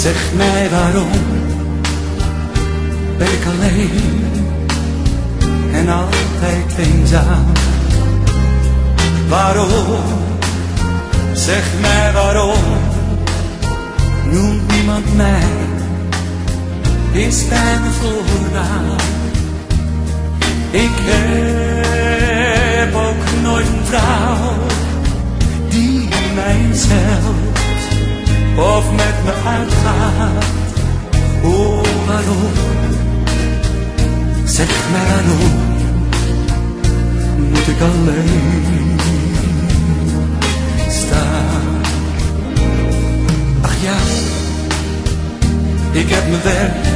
Zeg mij waarom ben ik alleen en altijd eenzaam? Waarom, zeg mij waarom, noemt niemand mij eens bij mijn voornaam? Ik heb ook nooit een vrouw die mij eens helpt of met me uitgaat. Oh, waarom, zeg mij waarom, moet ik alleen staan? Ach ja, ik heb mijn werk,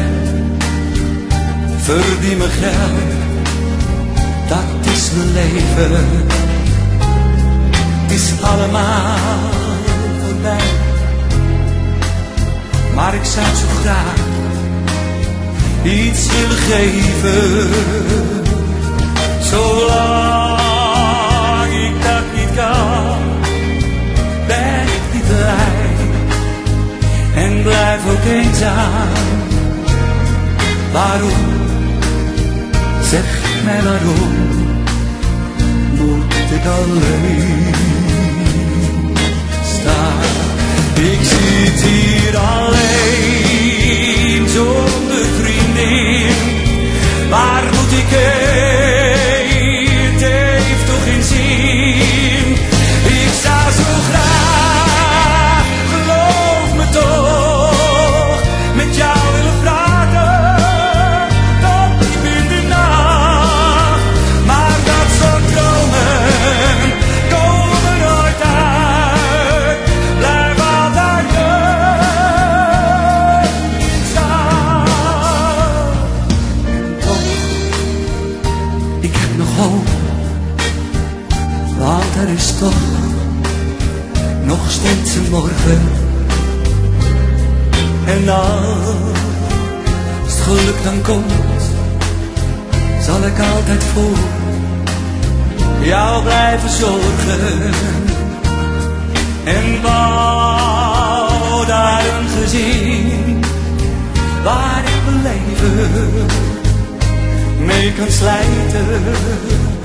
verdien mijn geld, dat is mijn leven. Het is allemaal voorbij, maar ik zou zo graag iets willen geven. Zolang ik dat niet kan, ben ik niet blij en blijf ook eenzaam. Waarom, zeg mij waarom, moet ik alleen staan? Ik zit hier alleen, zonder vriendin. Waar moet ik heen? Het heeft toch geen zin. Ik zou zo graag, geloof me toch, met jou willen praten tot diep in de nacht. Maar dat soort dromen komen nooit uit. Blijf altijd eenzaam. En toch, ik heb nog hoop, want er is toch nog steeds een morgen. En als het geluk dan komt, zal ik altijd voor jou blijven zorgen. En bouw daar een gezin waar ik mijn leven mee kan slijten.